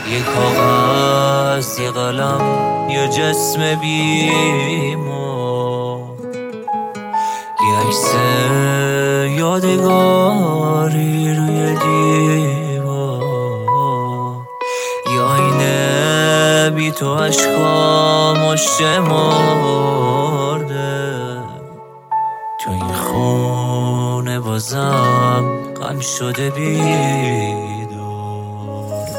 یه کاغذ، یه قلم، یه جسم بیمار، یه عکس یادگاری روی دیوار، یه آینه بی تو عشقام شمرده. تو این خونه بازم غم شده بیدار،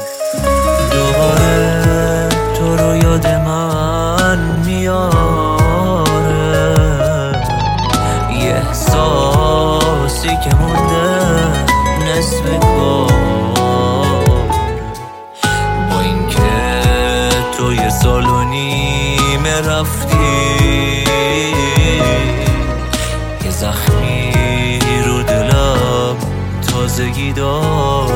دوباره تو رو یاد من میاره. یه احساسی که مونده نصف کار، با اینکه تو یه سال و نیمه رفتی، یه زخمی رو دلم تازگی داره.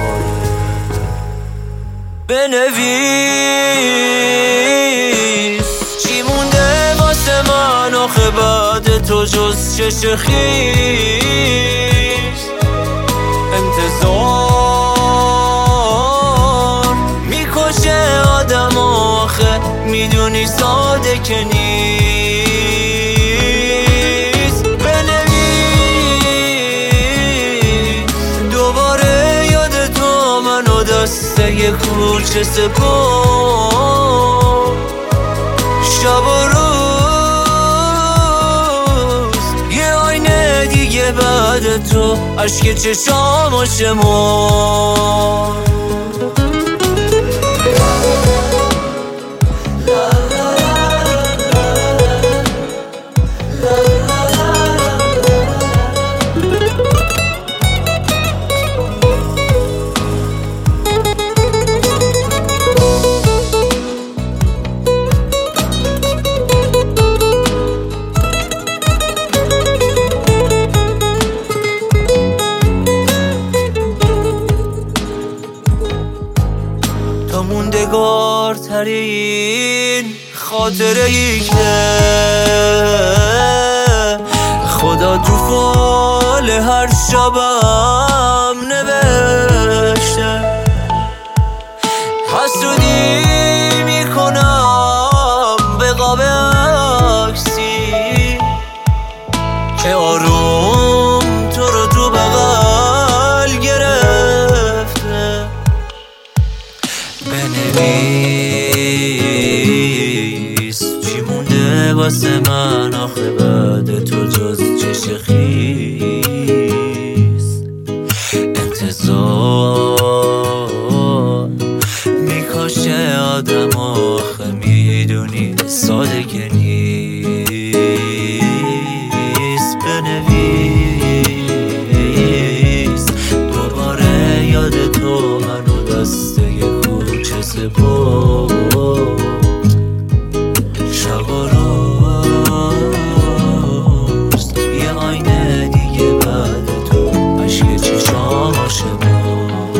بنویس چی مونده واسه من آخه بعد تو جز چشم خیس. انتظار میکشه آدم آخه میدونی ساده که نیست. بنویس دوباره یاد تو منو دسته یه کوچه سپر، شب و روز یه آینه دیگه بعد تو اشک چشامو شمار. تو موندگار ترین خاطره ای که خدا تو فال هر شبم نوشته. حسودی میکنم به قاب عکسی که آروم تو رو تو بغل گرفته. بنویس چی مونده واسه من آخه بعد تو جز چشم خیس. انتظار میکشه آدم آخه میدونی ساده که نیست. بنویس دوباره یاد تو منو دسته سپر، شب و روز یه آینه دیگه بعد تو اشک چشامو شمار.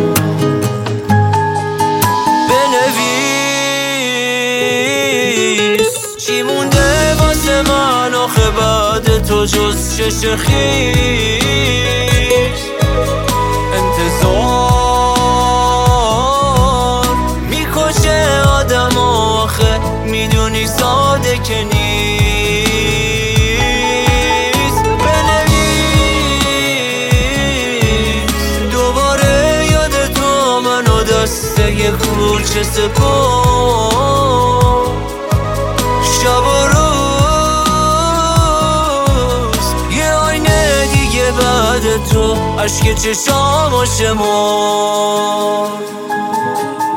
بنویس چی مونده واسه من آخه بعد تو جز چشم خیس. انتظار میدونی ساده که نیست. بنویس دوباره یاد تو منو دسته یه کوچه سپر، شب و روز یه آینه دیگه بعد تو اشک چشامو شمار.